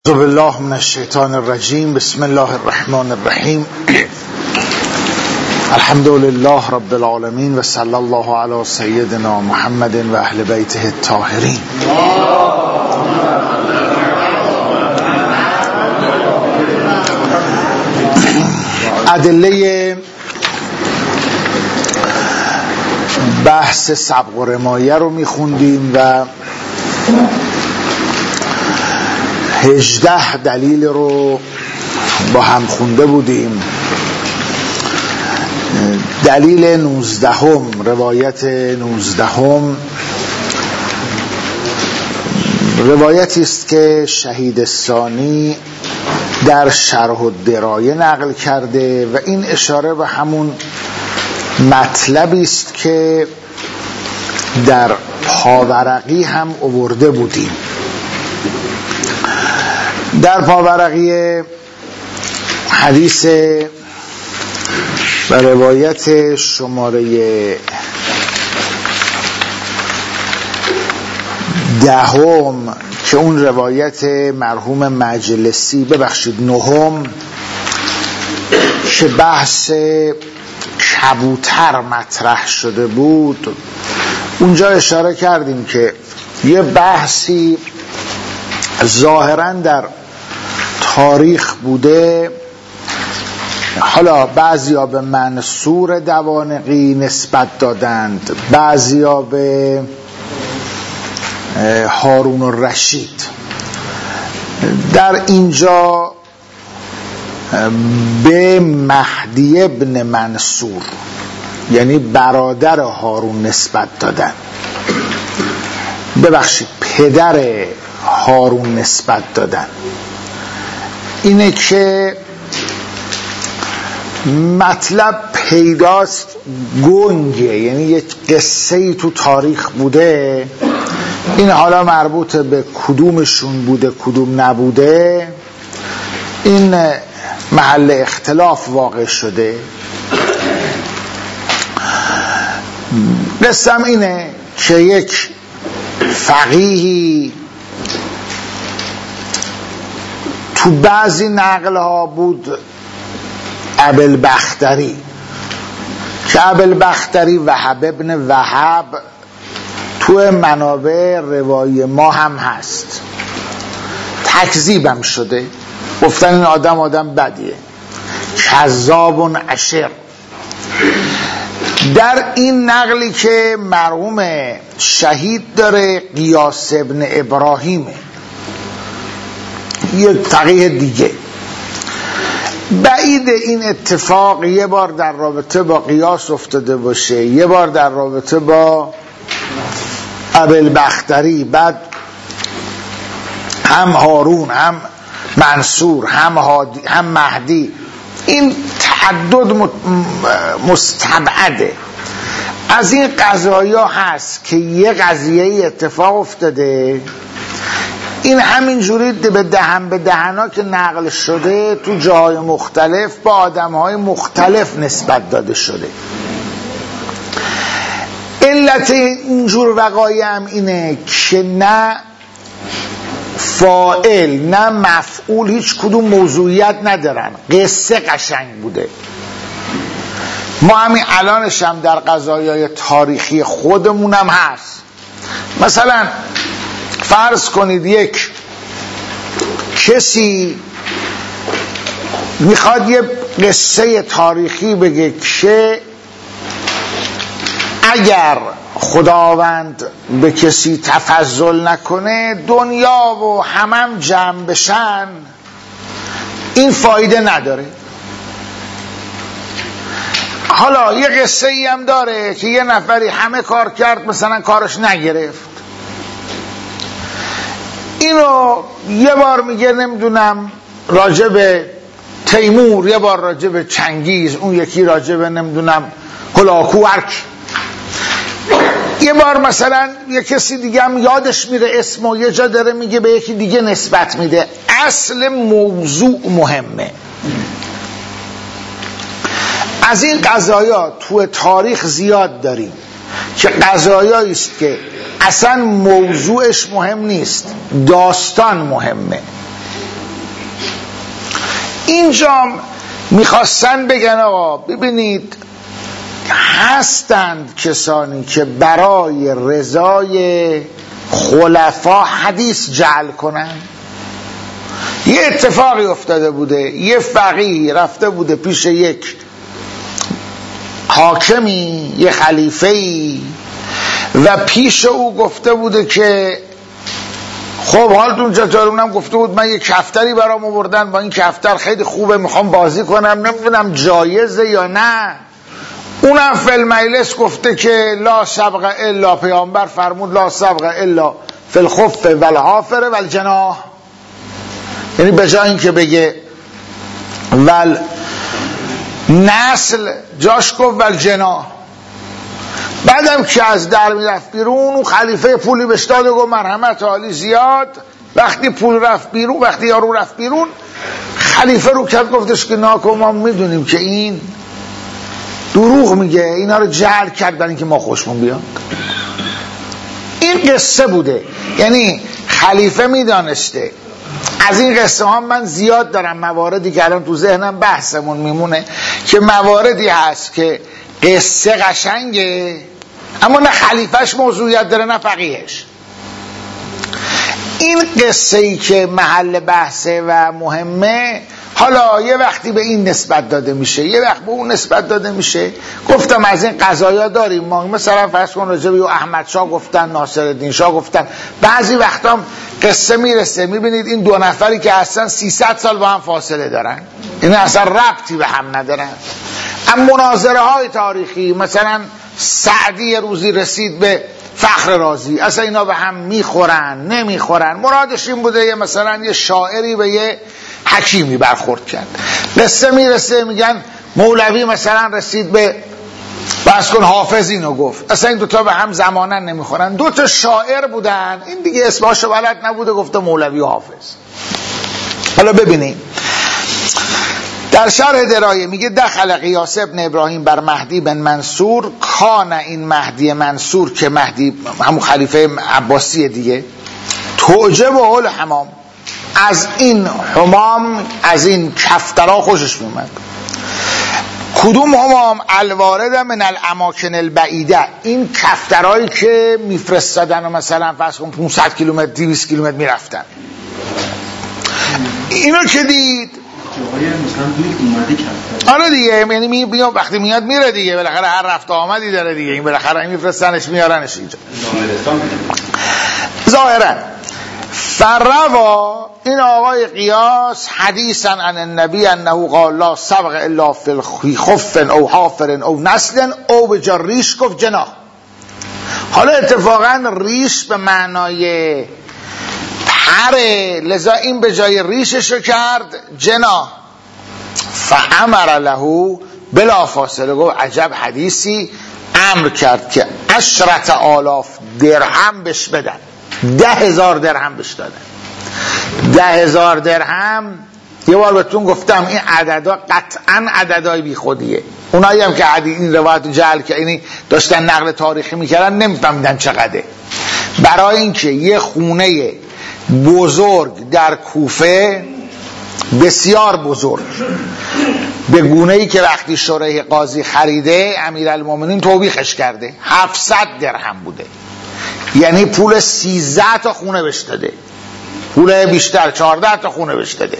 اعوذ بالله من الشیطان الرجیم. بسم الله الرحمن الرحیم. الحمد لله رب العالمین و صلی الله علی سیدنا محمد و اهل بیته الطاهرین. ادله بحث سبق و رمایه رو میخوندیم و 18 دلیل رو با هم خونده بودیم. دلیل 19 روایت 19 روایتی است که شهید ثانی در شرح الدرايه نقل کرده و این اشاره به همون مطلبی است که در پاورقی هم آورده بودیم. در پاورقی حدیث و روایت شماره 10 که اون روایت مرحوم مجلسی 9 که بحث کبوتر مطرح شده بود، اونجا اشاره کردیم که یه بحثی ظاهراً در تاریخ بوده. حالا بعضیا به منصور دوانقی نسبت دادند، بعضیا به هارون الرشید. در اینجا به مهدی ابن منصور یعنی برادر هارون نسبت دادن، پدر هارون نسبت دادن. اینه که مطلب پیداست گنگه، یعنی یک قصه ای تو تاریخ بوده، این حالا مربوط به کدومشون بوده کدوم نبوده این محل اختلاف واقع شده. قصم اینه که یک فقیهی تو بعضی نقل ها بود ابوالبختری، که ابوالبختری وهب ابن وهب تو منابع روایی ما هم هست، تکذیبم شده، گفتن این آدم بدیه، کذاب اشر. در این نقلی که مرحوم شهید داره قیاس ابن ابراهیمه، یک فقیه دیگه، بعید این اتفاق یه بار در رابطه با قیاس افتاده باشه، یه بار در رابطه با ابوالبختری، بعد هم هارون هم منصور هم هادی هم مهدی. این تعدد مستبعده. از این قضایا هست که یه قضیه اتفاق افتاده، این همینجوری به دهنا که نقل شده تو جاهای مختلف با آدمهای مختلف نسبت داده شده. علت اینجور وقایع هم اینه که نه فاعل نه مفعول هیچ کدوم موضوعیت ندارن، قصه قشنگ بوده. ما همین الانش هم در قضایای تاریخی خودمون هم هست. مثلا فرض کنید یک کسی میخواد یه قصه تاریخی بگه که اگر خداوند به کسی تفضل نکنه دنیا و همم جمع بشن، این فایده نداره. حالا یه قصه ای هم داره که یه نفری همه کار کرد مثلا کارش نگرفت، اینو یه بار میگه نمیدونم راجع به تیمور، یه بار راجع به چنگیز، اون یکی راجع به نمیدونم هلاکو هرک، یه بار مثلا یه کسی دیگه هم یادش میره اسمو، یه جا داره میگه به یکی دیگه نسبت میده. اصل موضوع مهمه. از این قضایا تو تاریخ زیاد داریم که قضایایی است که اصلا موضوعش مهم نیست، داستان مهمه. اینجا میخواستن بگن آقا ببینید هستند کسانی که برای رضای خلفا حدیث جعل کنن. یه اتفاقی افتاده بوده، یه فقیه رفته بوده پیش یک حاکمی، یه خلیفه‌ای، و پیش او گفته بوده که خب حالتون چطور؟ اونم گفته بود من یه کفتری برام آوردن، با این کفتر خیلی خوبه، میخوام بازی کنم، نمیدونم جایزه یا نه. اونم فی المجلس گفته که لا سبق الا، پیامبر فرمود لا سبق الا فی الخف والحافر والجناح، یعنی به جای این که بگه ول نسل جاش گفت والجناح. بعدم که از در میرفت بیرون اون خلیفه پولی بهش داد و گفت مرحمت عالی زیاد. وقتی پول رفت بیرون، وقتی یارو رفت بیرون، خلیفه رو کرد گفتش که ناکن ما میدونیم که این دروغ میگه، اینا رو جعل کرد برای اینکه ما خوشمون بیاد. این قصه بوده، یعنی خلیفه میدانسته. از این قصه ها من زیاد دارم، مواردی که الان تو ذهنم بحثمون میمونه که مواردی هست که قصه قشنگه اما نه خلیفهش موضوعیت داره نه فقیهش. این قصه ای که محل بحثه و مهمه، حالا یه وقتی به این نسبت داده میشه، یه وقت به اون نسبت داده میشه. گفتم از این قضایا داریم ما، مثلا فرض کن راجع به احمد شاه گفتن، ناصرالدین شاه گفتن. بعضی وقتا قصه میرسه میبینید این دو نفری که اصلا 300 سال با هم فاصله دارن، این اصلا ربطی به هم ندارن. اما مناظره های تاریخی، مثلا سعدی روزی رسید به فخر رازی، اصلا اینا به هم میخورن نمیخورن، مرادش این بوده یه مثلا یه شاعری به یه حکیمی برخورد کرد. قصه میرسه میگن مولوی مثلا رسید به بس کن حافظ اینو گفت، اصلا این دوتا به هم زمانا نمیخورن، دوتا شاعر بودن، این دیگه اسماشو بلد نبوده گفته مولوی و حافظ. حالا ببینیم در شرح درایه میگه دخل قیاس ابن ابراهیم بر مهدی بن منصور، کان این مهدی منصور که مهدی همون خلیفه عباسی دیگه، توجب و حل حمام، از این حمام از این کفترها خوشش میومد. کدوم حمام؟ الوارد من الاماکن البعیده، این کفترهایی که میفرستادن و مثلا فرض کن 500 کیلومتر 200 کیلومتر میرفتن. اینو که دید آره دیگه، یعنی وقتی میاد میره دیگه، بالاخره هر رفت آمدی داره دیگه، این بالاخره میفرستنش میارنش اینجا ظاهرا. فروا این آقای قیاس حدیثا عن النبی انه قال لا سبق الا فی خف او حافر او نسل او به جا ریش گفت جناح. حالا اتفاقا ریش به معنای پره، لذا این به جای ریششو کرد جناح. فامر له بلا فاصله، گفت عجب حدیثی، امر کرد که 10,000 درهم بهش بدن، 10,000 درهم بهش دادن. 10,000 درهم یه بار بهتون گفتم این عددا قطعا عددای بی خودیه. اونایی هم که این روایت جعل که اینی داشتن نقل تاریخی میکردن نمیفهمیدن چقدره. برای اینکه یه خونه بزرگ در کوفه، بسیار بزرگ، به گونه‌ای که وقتی شریح قاضی خریده امیرالمومنین توبیخش کرده، 700 درهم بوده، یعنی پول 13 تا خونه بهش داده، پول بیشتر 14 تا خونه بهش داده.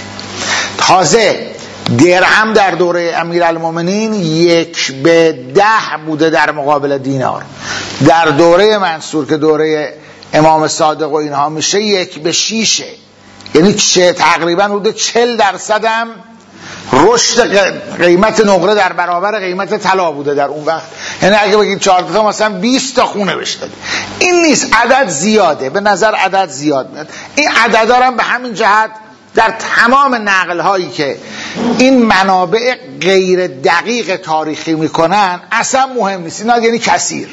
تازه درهم در دوره امیرالمومنین 1/10 بوده در مقابل دینار. در دوره منصور که دوره امام صادق و اینها میشه 1/6، یعنی تقریبا حدود 40% هم رشد قیمت نقره در برابر قیمت طلا بوده در اون وقت. یعنی اگه بگید 14 تا مثلا 20 تا خونه بهش داده. این نیست، عدد زیاده، به نظر عدد زیاد میاد. این عددا هم به همین جهت در تمام نقل هایی که این منابع غیر دقیق تاریخی میکنن اصلا مهم نیست، اینا یعنی کثیر.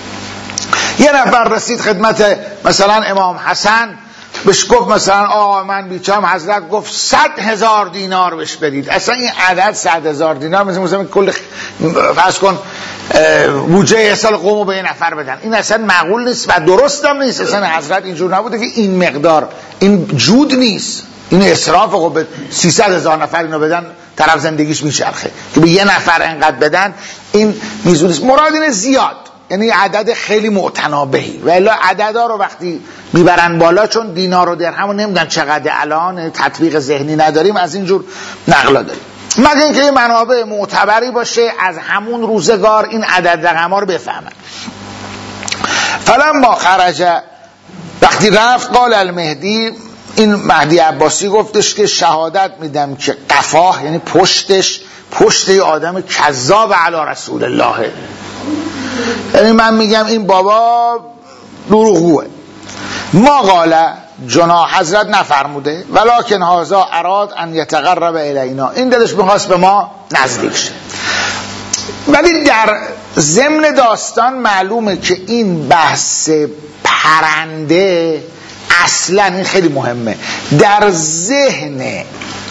یه نفر رسید خدمت مثلا امام حسن، بهش گفت مثلا آقا من بیچارم، حضرت گفت 100,000 دینار بهش بدید. اصلا این عدد 100,000 دینار مثلا کل فرض کن بودجه سال قومو به یه نفر بدن، این اصلا معقول نیست و درست هم نیست. اصلا حضرت اینجور نبوده که این مقدار، این جود نیست، این اسرافه. خب به 300,000 نفر اینو بدن طرف زندگیش میچرخه، که به یه نفر انقدر بدن این میزونیست. مراد اینه زیاد، یعنی عدد خیلی معتنابهی. و الا عددا رو وقتی میبرن بالا، چون دینار و درهم رو نمیدن چقدر الان، تطبیق ذهنی نداریم، از اینجور نقلا داریم. مگه اینکه یه منابع معتبری باشه از همون روزگار این عدد رقم‌ها رو بفهمن. فلما خرج، وقتی رفت، قال المهدی، این مهدی عباسی گفتش که شهادت میدم که قفاه، یعنی پشت یه آدم کذاب علی رسول الله، یعنی من میگم این بابا دروغگوه. ما قال، جناح حضرت نفرموده، ولکن هذا اراد ان یتقرب الینا، این دلش میخواست به ما نزدیک شه. ولی در ضمن داستان معلومه که این بحث پرنده اصلا، این خیلی مهمه، در ذهن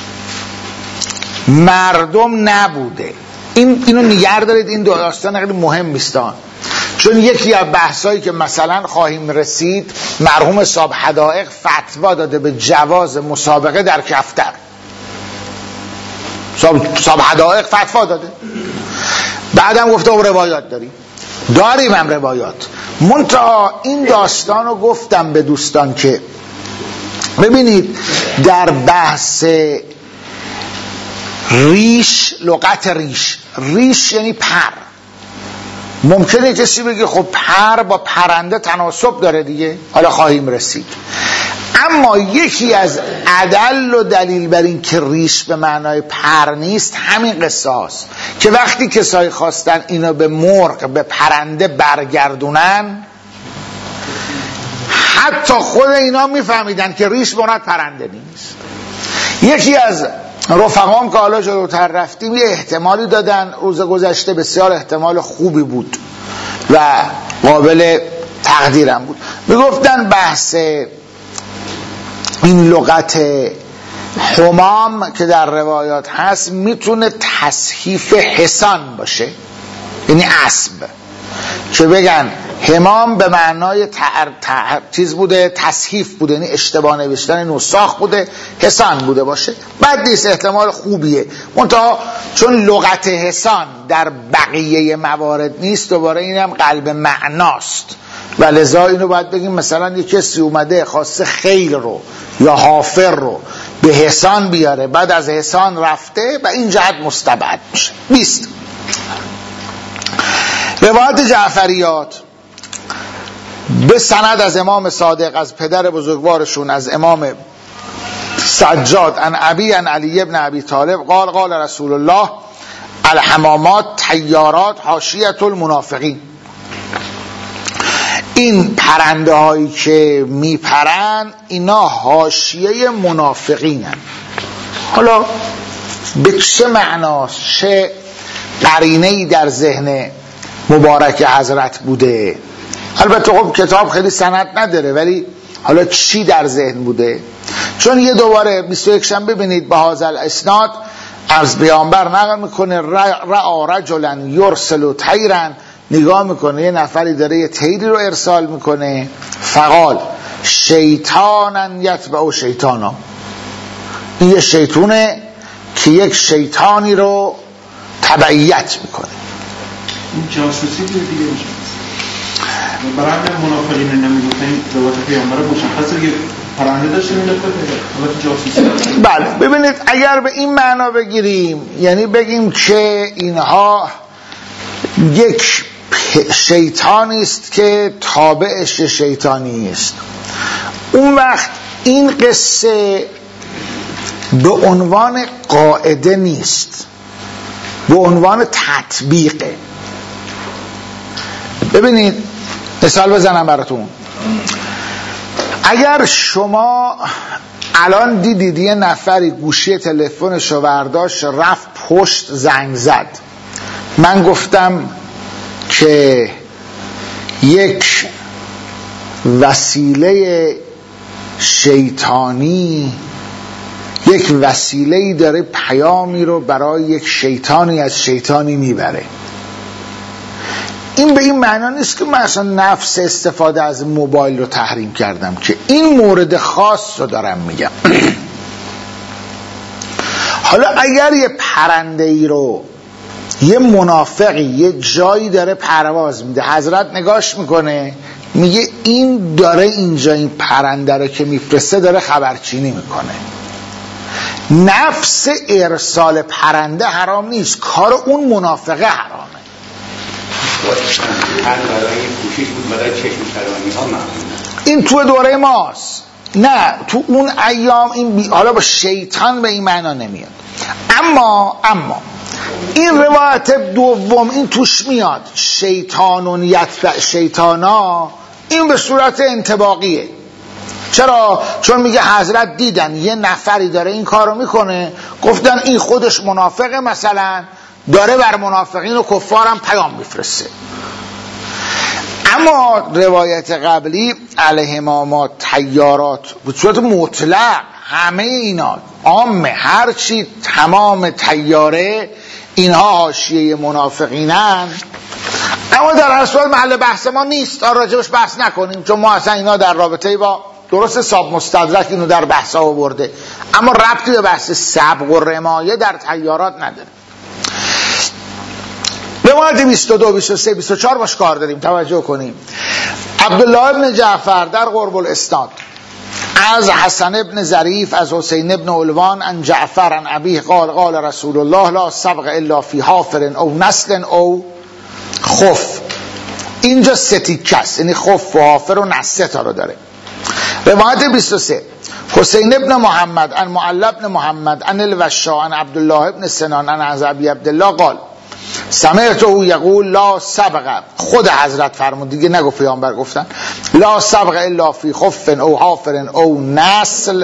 مردم نبوده. اینو نگه دارید، این داستان خیلی مهم است، چون یکی از بحثایی که مثلا خواهیم رسید، مرحوم صاحب حدائق فتوا داده به جواز مسابقه در کفتر. صاحب حدائق فتوا داده، بعدم گفته روایات داریم هم روایات. منتها این داستان رو گفتم به دوستان که ببینید در بحث ریش، لغت ریش یعنی پر. ممکنه کسی بگه خب پر با پرنده تناسب داره دیگه، حالا خواهیم رسید. اما یکی از ادل و دلیل بر این که ریش به معنای پر نیست همین قصه هاست که وقتی کسایی خواستن اینو به مرغ، به پرنده برگردونن، حتی خود اینا میفهمیدن که ریش مراد پرنده نیست. یکی از رفقام که حالا جلوتر رفتیم یه احتمالی دادن روز گذشته، بسیار احتمال خوبی بود و قابل تقدیرم بود. میگفتن بحث این لغت حمام که در روایات هست میتونه تصحیف حصان باشه، یعنی اسب، که بگن حمام به معنای چیز بوده، تصحیف بوده، یعنی اشتباه نوشتن نساخ بوده، حصان بوده باشه. بد نیست، احتمال خوبیه. منتها چون لغت حصان در بقیه موارد نیست، دوباره اینم قلب معناست و لذا اینو باید بگیم مثلا یک کسی اومده خواسته خیل رو یا حافر رو به حصان بیاره، بعد از حصان رفته و این جهت مستبعد میشه. 20 روایت جعفریات به سند از امام صادق، از پدر بزرگوارشون، از امام سجاد، عن ابی عن علی ابن ابی طالب قال رسول الله الحمامات طیارات حاشیة المنافقین. این پرنده هایی که میپرن اینا حاشیه منافقینن. حالا به چه معناست، چه قرینه‌ای در ذهن مبارک حضرت بوده؟ البته خب کتاب خیلی سند نداره، ولی حالا چی در ذهن بوده؟ چون یه دوباره 21 شنبه ببینید به هذا الاسناد از پیامبر نقل میکنه رأى رجلا یرسل طیرا، نگاه میکنه یه نفری داره یه طیری رو ارسال میکنه، فقال شیطانا یتبع شیطانا، این یه شیطونه که یک شیطانی رو تبعیت میکنه. این جاسوسی دیگه میشه. برای منافقین نمیگفتن روایت پیامبر مشخصه که پرنده داشته میگفت جاسوسی. بله ببینید اگر به این معنا بگیریم، یعنی بگیم که اینها یک شیطانی است که تابعش شیطانی است، اون وقت این قصه به عنوان قاعده نیست، به عنوان تطبیقه. ببینید مثال بزنم براتون. اگر شما الان دیدید یه نفری گوشی تلفنش رو برداشت رفت پشت زنگ زد، من گفتم که یک وسیله شیطانی، یک وسیله‌ای داره پیامی رو برای یک شیطانی از شیطانی میبره. این به این معنا نیست که من اصلا نفس استفاده از موبایل رو تحریم کردم، که این مورد خاص رو دارم میگم. حالا اگر یه پرنده ای رو یه منافقی یه جایی داره پرواز میده، حضرت نگاش میکنه میگه این داره اینجا این پرنده رو که میفرسته داره خبرچینی میکنه، نفس ارسال پرنده حرام نیست، کار اون منافقه حرامه. این تو دوره ماست، نه تو اون ایام این حالا با شیطان به این معنا نمیاد. اما این روایت دوم این توش میاد شیطانونیت و شیطانا، این به صورت انطباقیه. چرا؟ چون میگه حضرت دیدن یه نفری داره این کارو میکنه، گفتن این خودش منافقه، مثلا داره بر منافقین و کفارم پیام میفرسته. اما روایت قبلی علیهما ما طیارات به صورت مطلق همه اینا عامه، هرچی تمام طیاره اینها حاشیه منافقینن. اما در هر صورت محل بحث ما نیست، راجبش بحث نکنیم، چون ما اصلا اینا در رابطه با درست صاحب مستدرک اینو در بحث ها آورده، اما ربطی به بحث سبق و رمایه در طیارات نداره. روایت 22 23 24 باش کار داریم، توجه کنیم. عبدالله ابن جعفر در قرب الاسناد از حسن ابن ظریف از حسین ابن علوان ان جعفر ان ابیه قال قال رسول الله لا سبق الا فی حافر او نسل او خف. اینجا ستیکه است، یعنی خف و حافر و نسل تا رو داره. روایت 23 حسین ابن محمد ان معل ابن محمد ان الوشا ان عبدالله ابن سنان ان از ابی عبدالله قال سمعته یقول لا سبق، خود حضرت فرمود دیگه، نگفت پیامبر گفتن، لا سبق الا فی خف او حافر او نسل،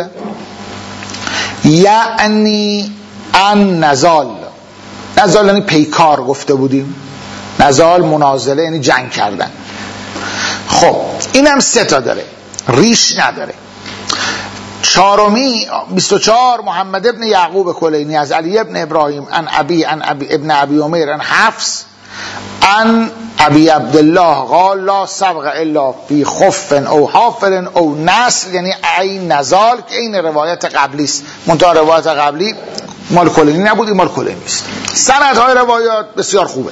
یعنی ان نزال یعنی پیکار گفته بودیم، نزال منازله یعنی جنگ کردن. خب اینم 3 تا داره، ریش نداره. چهارمی 24 محمد ابن یعقوب کلینی از علی ابن ابراهیم ان ابی ابن ابی عمیر ان حفص ان ابی عبدالله قال لا سبق الا فی خف او حافر او نسل، یعنی ای نزال، که این روایت قبلی است، منتها روایت قبلی مال کلینی نبود، این مال کلینی است. سندهای روایات بسیار خوبه.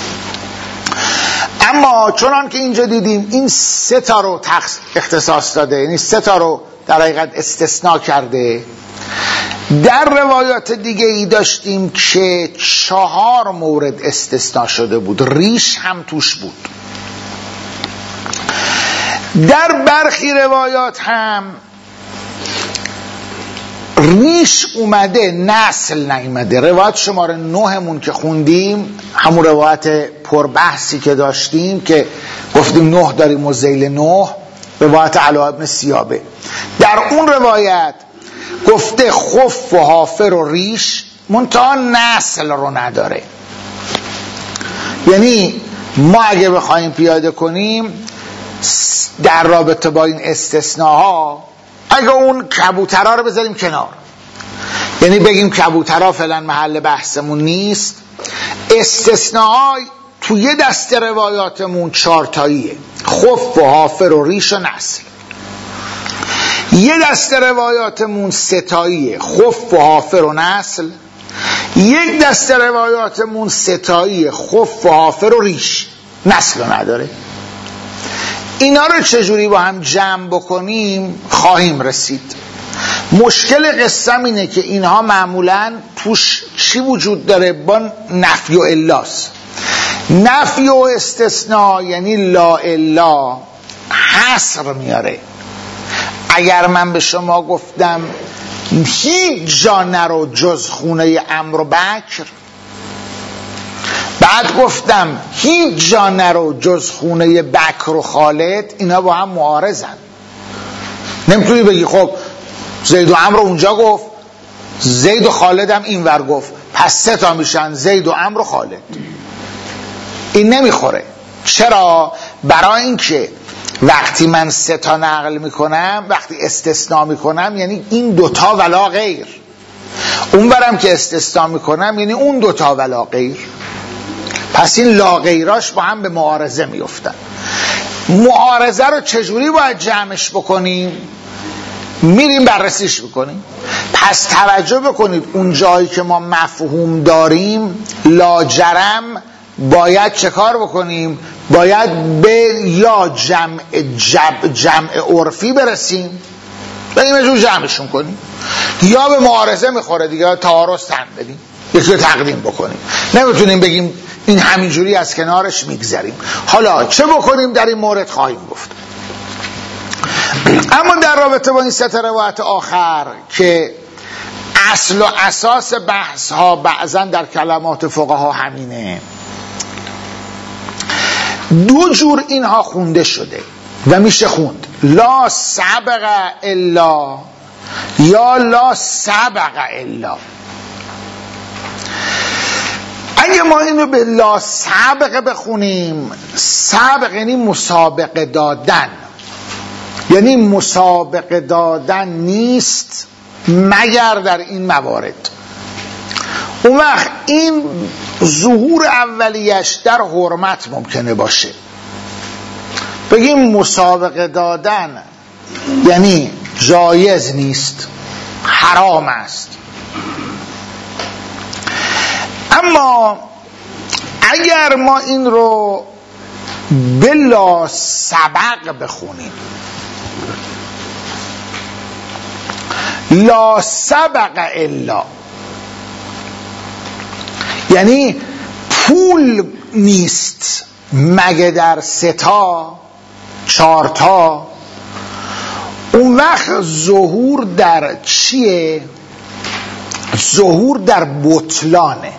اما چنان که اینجا دیدیم این 3 تا رو اختصاص داده، یعنی 3 تا رو در حقیقت استثناء کرده. در روایات دیگه ای داشتیم که 4 مورد استثناء شده بود، ریش هم توش بود. در برخی روایات هم ریش اومده، نسل نیومده. روایت شماره 9 که خوندیم، همون روایت پربحثی که داشتیم که گفتیم 9 داریم و ذیل 9، روایت علا ابن سیابه، در اون روایت گفته خف و حافر و ریش، منتها نسل رو نداره. یعنی ما اگه بخوایم پیاده کنیم در رابطه با این استثناها، اگه اون کبوترها رو بذاریم کنار، یعنی بگیم کبوترها فعلا محل بحثمون نیست، استثناها تو یه دسته روایاتمون 4 تاییه، خف و حافر و ریش و نسل. یه دسته روایاتمون 3 تاییه، خف و حافر و نسل. یک دسته روایاتمون 3 تاییه، خف و حافر و ریش، نسل رو نداره. اینا رو چجوری با هم جمع بکنیم خواهیم رسید. مشکل قصم اینه که اینها معمولاً توش چی وجود داره؟ با نفی و الاست. نفی و استثناء یعنی لا الا حصر میاره. اگر من به شما گفتم هیچ جا نرو جز خونه عمرو و بکر، بعد گفتم هیچ جا نرو جز خونه بکر و خالد، اینا با هم معارضن. نمیتونی بگی خب زید و عمرو اونجا گفت، زید و خالد هم اینور گفت، پس 3 تا میشن، زید و عمرو و خالد. این نمیخوره. چرا؟ برای اینکه وقتی من 3 تا نقل میکنم، وقتی استثناء میکنم یعنی این 2 تا ولا غیر، اون برم که استثناء میکنم یعنی اون 2 تا ولا غیر. پس این لا غیراش با هم به معارضه میفتن. معارضه رو چجوری باید جمعش بکنیم؟ میریم بررسیش میکنیم. پس توجه بکنید اون جایی که ما مفهوم داریم لاجرم باید چه کار بکنیم؟ باید به یا جمع عرفی برسیم، بریم یه جور جمعشون کنیم، یا به معارضه میخوره دیگه تعارض تن بدیم، یکی رو تقدیم بکنیم. نمیتونیم بگیم این همینجوری از کنارش میگذریم. حالا چه بکنیم در این مورد خواهیم گفت. اما در رابطه با این سه روایت آخر که اصل و اساس بحث ها بعضا در کلمات فقها همینه، دو جور اینها خونده شده و میشه خوند لا سبق الا یا لا سبق الا. اگه ما اینو به لا سبق بخونیم، سبق یعنی مسابقه دادن، یعنی مسابقه دادن نیست مگر در این موارد. اون وقت این ظهور اولیش در حرمت ممکنه باشه. بگیم مسابقه دادن یعنی جایز نیست، حرام است. اما اگر ما این رو بلا سبق بخونیم، لا سبق الا یعنی پول نیست مگه در 3 تا 4 تا، اون وقت ظهور در چیه؟ ظهور در بطلانه.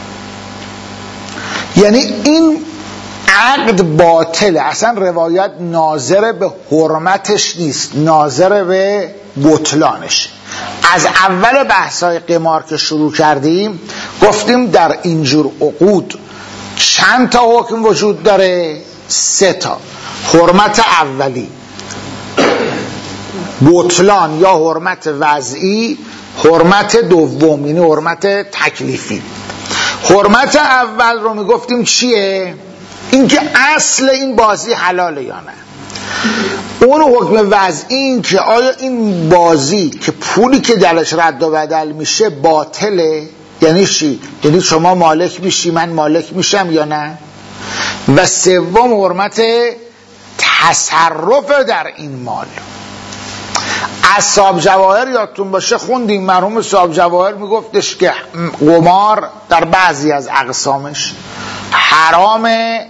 یعنی این عقد باطله، اصلا روایت ناظر به حرمتش نیست، ناظر به بطلانش. از اول بحثای قمار که شروع کردیم گفتیم در اینجور عقود چند تا حکم وجود داره؟ 3 تا. حرمت اولی، بطلان یا حرمت وضعی، حرمت دوم یعنی حرمت تکلیفی. حرمت اول رو میگفتیم چیه؟ اینکه اصل این بازی حلاله یا نه. اون حکم وضعی این که آیا این بازی که پولی که درش رد و بدل میشه باطله، یعنی چی؟ یعنی شما مالک میشی من مالک میشم یا نه. و سوم حرمت تصرف در این مال. از صاحب جواهر یادتون باشه خوندیم، مرحوم صاحب جواهر میگفتش که قمار در بعضی از اقسامش حرام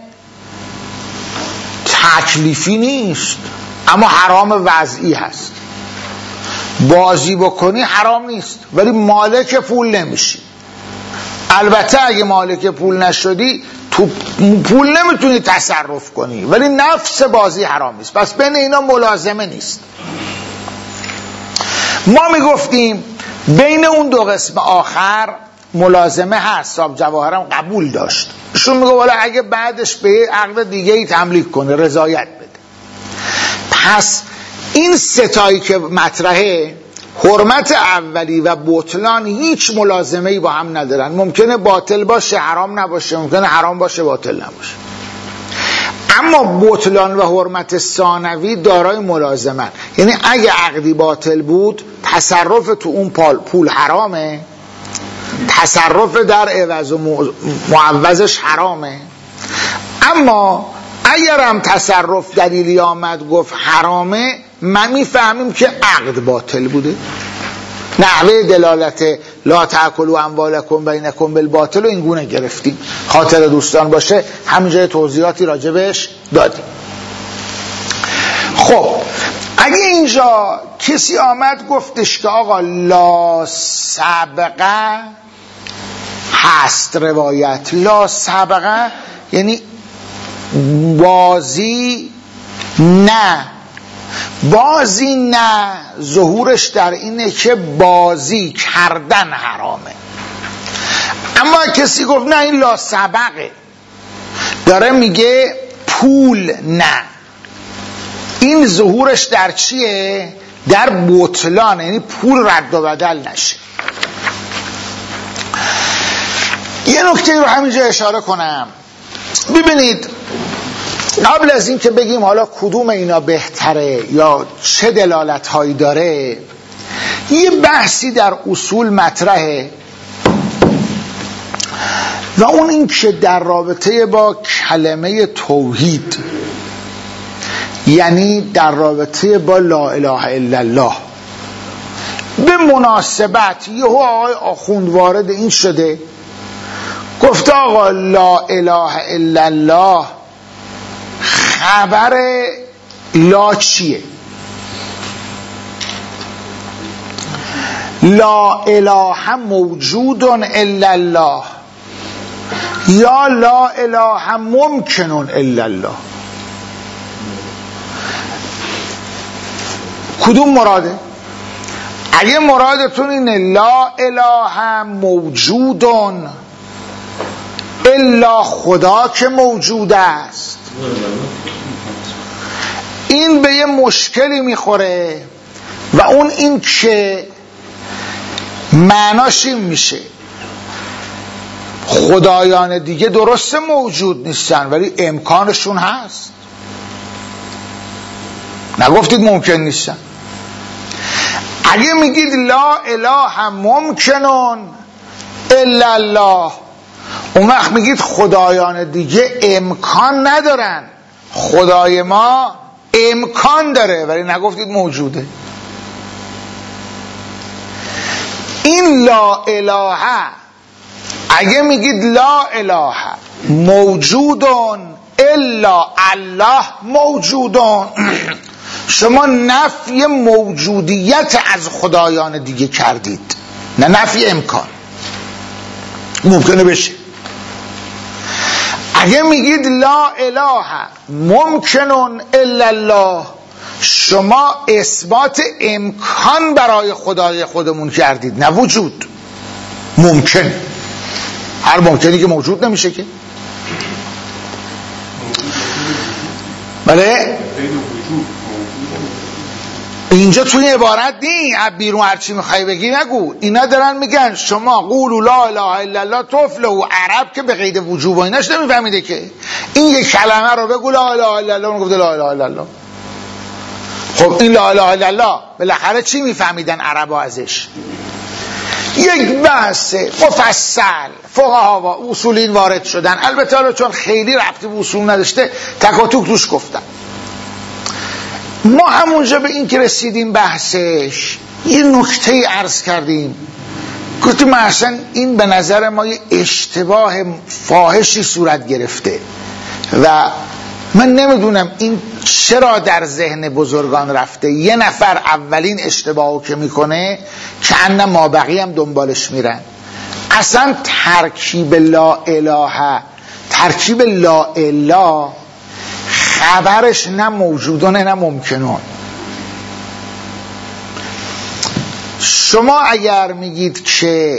تکلیفی نیست اما حرام وضعی هست. بازی بکنی حرام نیست ولی مالک پول نمیشی. البته اگه مالک پول نشدی تو پول نمیتونی تصرف کنی ولی نفس بازی حرام نیست. پس بین اینا ملازمه نیست. ما میگفتیم بین اون دو قسم آخر ملازمه هست. صاحب جواهرم قبول داشت، ایشون میگه والا اگه بعدش به عقد دیگه ای تملیک کنه رضایت بده. پس این 3 تایی که مطرحه، حرمت اولی و بطلان، هیچ ملازمه ای با هم ندارن. ممکنه باطل باشه حرام نباشه، ممکنه حرام باشه باطل نباشه. اما بطلان و حرمت ثانوی دارای ملازمن. یعنی اگه عقدی باطل بود تصرف تو اون پول حرامه، تصرف در عوض و معوضش حرامه. اما اگر هم تصرف دلیلی آمد گفت حرامه، من میفهمیم که عقد باطل بوده. نحوه دلالت لا تأکلوا اموالکم بینکم بالباطل و این گونه گرفتیم. خاطر دوستان باشه همینجا توضیحاتی راجبش دادیم. خب اگه اینجا کسی آمد گفتش که آقا لا سبقه هست روایت، لا سبقه یعنی بازی نه، بازی نه، ظهورش در اینه که بازی کردن حرامه. اما کسی گفت نه این لا سبقه، داره میگه پول نه، این ظهورش در چیه؟ در بطلان، یعنی پول رد و بدل نشه. یه نکته رو همینجا اشاره کنم. ببینید قبل از این که بگیم حالا کدوم اینا بهتره یا چه دلالت هایی داره، یه بحثی در اصول مطرحه و اون این که در رابطه با کلمه توحید، یعنی در رابطه با لا اله الا الله، به مناسبت یهو آقای آخوند وارد این شده، گفته آقا لا اله الا الله خبر لا چیه؟ لا اله موجود الا الله یا لا اله ممکن الا الله؟ کدوم مراده؟ اگه مرادتون اینه لا اله موجود الا خدا که موجود است، این به یه مشکلی میخوره و اون این که معناش این میشه خدایان دیگه درسته موجود نیستن ولی امکانشون هست، نگفتید ممکن نیستن. اگه میگید لا اله ممکنون الا الله، اون وقت میگید خدایان دیگه امکان ندارن، خدای ما امکان داره ولی نگفتید موجوده. این لا اله، اگه میگید لا اله موجودون الا الله موجودون، شما نفی موجودیت از خدایان دیگه کردید، نه نفی امکان. ممکنه بشه. اگه میگید لا اله ممکنون الا الله، شما اثبات امکان برای خدای خودمون کردید، نه وجود. ممکن، هر ممکنی که موجود نمیشه که. بله اینجا توی عبارت نی، بیرون هرچی میخوای بگی نگو. اینا دارن میگن شما قولوا لا اله الا الله تفلحوا. عرب که به قید وجوب و ایناش نمیفهمیده که این یک کلمه رو بگو لا اله الا الله، اون گفته لا اله الا الله. خب این لا اله الا الله بالاخره چی میفهمیدن عربا ازش؟ یک بحث مفصل، فقها و اصولین وارد شدن، البته حالا چون خیلی ربطی به اصول نداشته تک و توک توش گفتن. ما همونجا به این که رسیدیم بحثش یه نکته عرض کردیم، گفتیم اصلا این به نظر ما یه اشتباه فاحشی صورت گرفته و من نمیدونم این چرا در ذهن بزرگان رفته. یه نفر اولین اشتباهو که میکنه کأن مابقی هم دنبالش میرن. اصلا ترکیب لا اله، ترکیب لا اله خبرش نه موجودونه نه ممکنون. شما اگر میگید که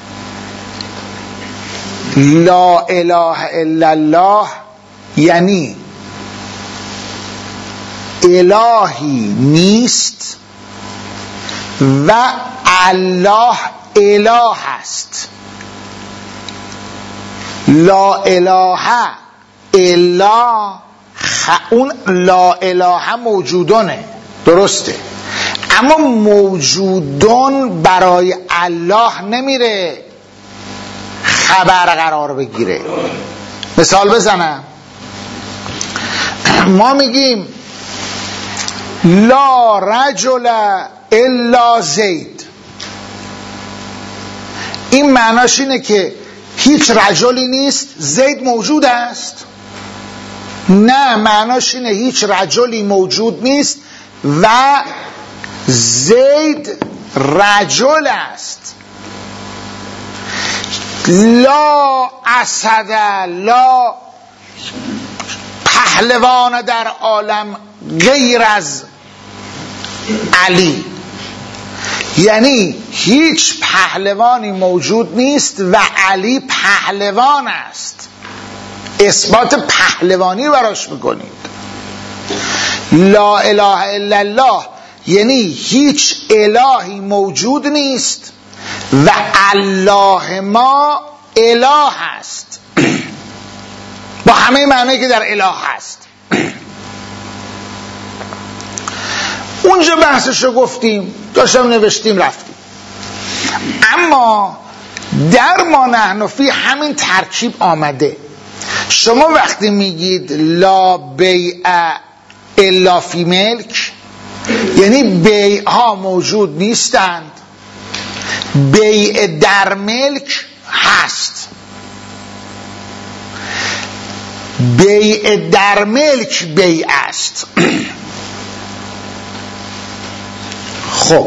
لا اله الا الله یعنی الهی نیست و الله اله است، لا اله الا اون لا اله موجودونه، درسته، اما موجودون برای الله نمیره خبر قرار بگیره. مثال بزنم، ما میگیم لا رجل الا زید، این معناش اینه که هیچ رجلی نیست، زید موجود است؟ نه، معناش اینه هیچ رجلی موجود نیست و زید رجل است. لا اسد، لا پهلوان در عالم غیر از علی، یعنی هیچ پهلوانی موجود نیست و علی پهلوان است، اثبات پهلوانی براش میکنید. لا اله الا الله یعنی هیچ الهی موجود نیست و الله ما اله است با همه معنی که در اله هست. اونجا بحثشو گفتیم، داشتم نوشتیم رفتیم. اما در ما نحن فی همین ترکیب آمده. شما وقتی میگید لا بیع الا فی ملک، یعنی بیع ها موجود نیستند، بیع در ملک هست. بیع در ملک بیع است. خب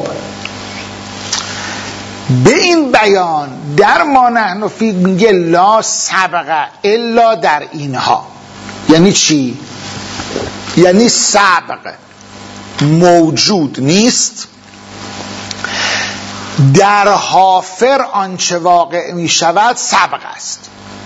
به این بیان در ما نحن فی میگه لا سبق الا در اینها. یعنی چی؟ یعنی سبق موجود نیست در حافر آنچه واقع می شود سبق است.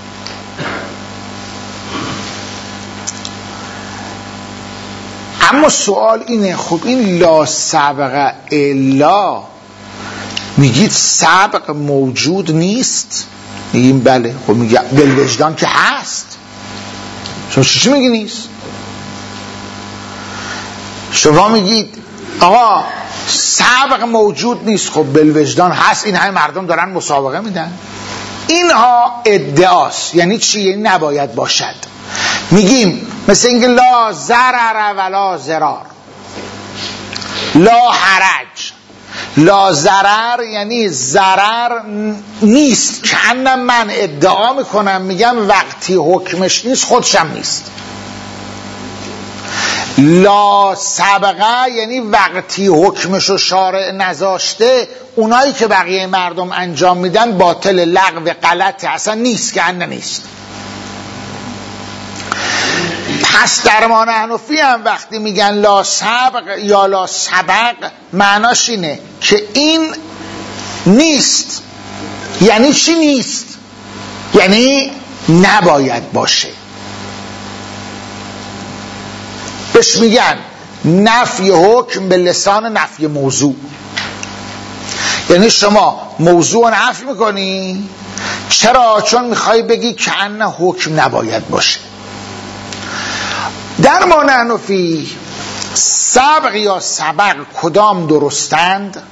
اما سوال اینه، خب این لا سبق الا میگید سبق موجود نیست؟ میگیم بله. خب میگه بالوجدان که هست. شما چی میگی نیست؟ شما میگید آقا سبق موجود نیست، خب بالوجدان هست، این همه مردم دارن مسابقه میدن. اینها ادعاست. یعنی چی؟ یعنی نباید باشد. میگیم مثل اینکه لا ضرر ولا ضرار، لا حرج. لا ضرر یعنی ضرر نیست، که من ادعا میکنم میگم وقتی حکمش نیست خودشم نیست. لا سبقه یعنی وقتی حکمشو شارع نذاشته، اونایی که بقیه مردم انجام میدن باطل، لغو، غلط، اصلا نیست، که نیست. پس در ما نحن فی هم وقتی میگن لا سبق یا لا سبق، معناش اینه که این نیست. یعنی چی نیست؟ یعنی نباید باشه. بهش میگن نفی حکم به لسان نفی موضوع. یعنی شما موضوع نفی میکنی. چرا؟ چون میخوای بگی که حکم نباید باشه. در ما نحن فی سبق یا سبق کدام درستند؟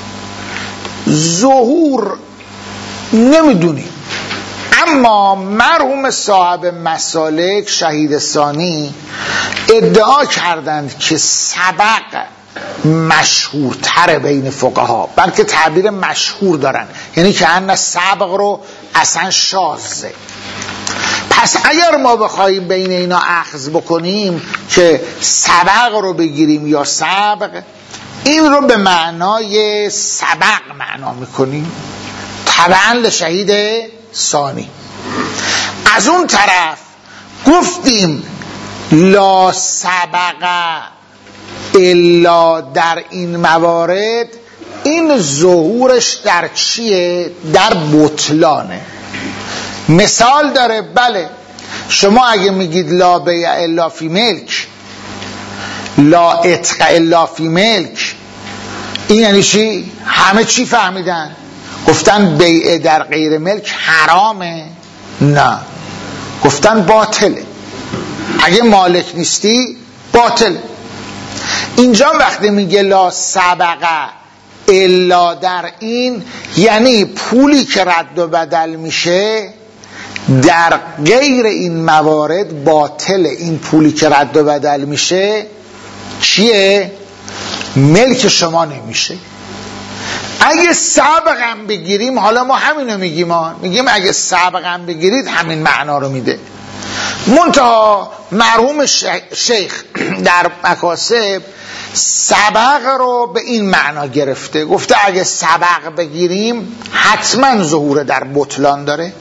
ظهور نمیدونیم، اما مرحوم صاحب مسالک شهید ثانی ادعا کردند که سبق مشهورتر بین فقها، بلکه تعبیر مشهور دارن، یعنی که ان سبق رو اصلا شاذه. پس اگر ما بخوایم بین اینا اخذ بکنیم که سبق رو بگیریم یا سبق، این رو به معنای سبق معنا میکنیم طبعا لشهید ثانی. از اون طرف گفتیم لا سبق الا در این موارد، این ظهورش در چیه؟ در بطلانه. مثال داره. بله شما اگه میگید لا بیع الا فی ملک، لا عتق الا فی ملک، این یعنی چی؟ همه چی فهمیدن؟ گفتن بیع در غیر ملک حرامه؟ نه، گفتن باطله. اگه مالک نیستی باطل. اینجا وقتی میگه لا سبقه الا در این، یعنی پولی که رد و بدل میشه در غیر این موارد باطل. این پولی که رد و بدل میشه چیه؟ ملک شما نمیشه. اگه سبقم بگیریم، حالا ما همینو میگیم اگه سبقم بگیرید همین معنا رو میده. منتها مرحوم شیخ در مکاسب سبق رو به این معنا گرفته، گفته اگه سبق بگیریم حتما ظهور در بطلان داره.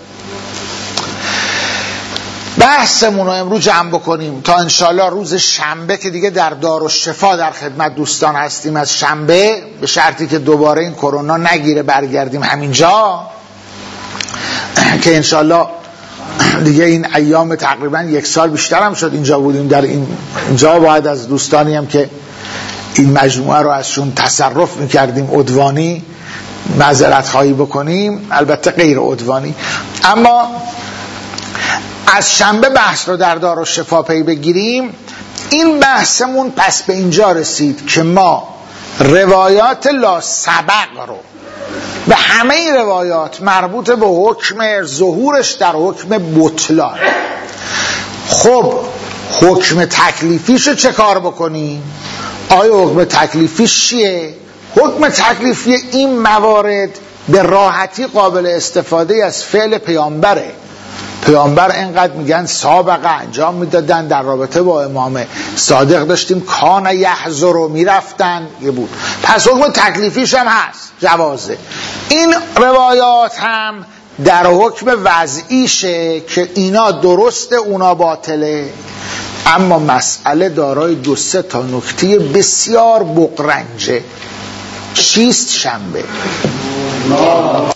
بحثمون رو امروز جمع بکنیم تا انشالله روز شنبه که دیگه در دارالشفا در خدمت دوستان هستیم، از شنبه به شرطی که دوباره این کرونا نگیره برگردیم همینجا، که انشالله دیگه این ایام تقریبا 1 سال بیشتر هم شد اینجا بودیم. در اینجا باید از دوستانی هم که این مجموعه رو ازشون تصرف میکردیم عدوانی معذرت خواهی بکنیم، البته غیر عدوانی. اما از شنبه بحث رو در دارالشفا پی بگیریم. این بحثمون پس به اینجا رسید که ما روایات لا سبق رو به همه روایات مربوط به حکم ظهورش در حکم بطلان. خب حکم تکلیفیشو چه کار بکنیم؟ آیا حکم تکلیفیش چیه؟ حکم تکلیفی این موارد به راحتی قابل استفاده از فعل پیامبره. پیامبر اینقدر میگن سابقه انجام میدادن، در رابطه با امام صادق داشتیم کان یحضر رو میرفتن یه بود، پس حکم تکلیفیش هم هست، جوازه. این روایات هم در حکم وضعیشه که اینا درسته اونا باطله، اما مسئله دارای 2-3 تا نکته بسیار بغرنجه. چیست شنبه؟